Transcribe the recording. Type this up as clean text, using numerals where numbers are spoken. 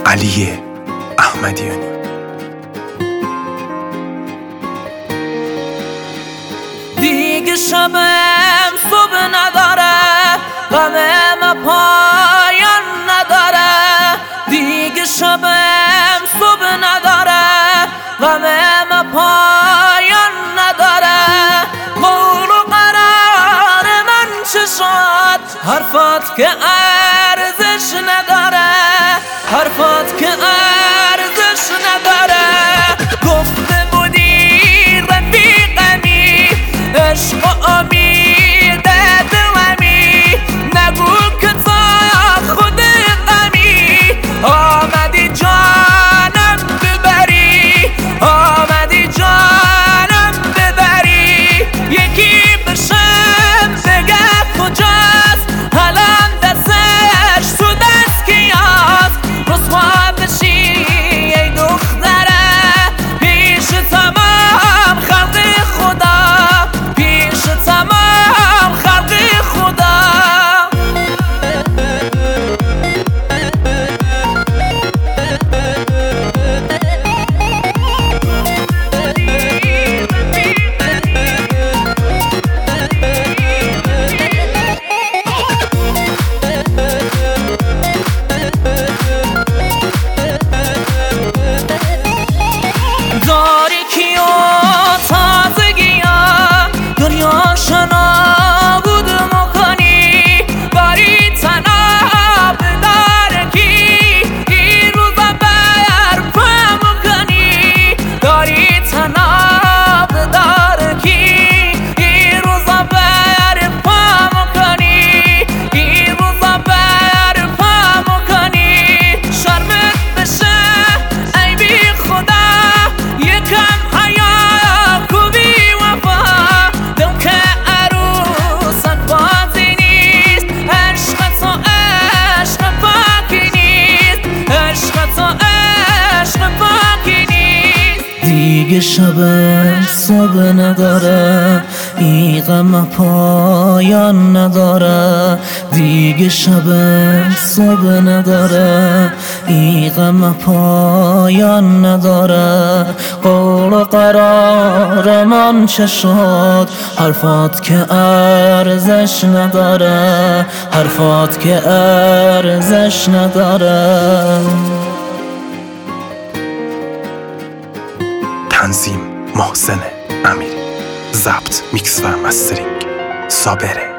علی احمدیانی. دیگه شبم صبح نداره، غمم پایان نداره. دیگه شبم صبح نداره، غمم پایان نداره. قول و قرار من چه شد، حرفات که ارزش نداره، حرفات که ارزش نداره. گفته بودی رفیقمی، عشق و امید دلمی، نگو که تا خود غمی. آمدی جانم ببری، آمدی جانم ببری. یکی بشم بگه کجاست، الان دستش تو دست کیاست. رسوا بشی ای دختره، پیش تمام خلق خدا، پیش تمام خلق خدا. تاریکی و تازگی ها دنیا شنابود مکنی، باری تناب دارکی این روزا برپا مکنی. داری تناب دارکی این روزا برپا مکنی، این روزا برپا مکنی. شرمت بشه ای بی خدا، یکم حیا کوبی وفا. دل که عروسن بازی نیست، عشق تو عشق پاکی نیست، عشق تو عشق پاکی نیست. دیگه شب صبح نداره، این غم پایان نداره. دیگه شب صبح نداره، این غم پایان نداره. قول و قرار من چه شد، حرفات که ارزش نداره، حرفات که ارزش نداره. تنظیم محسن امیری، ضبط میکس و مسترینگ صابره.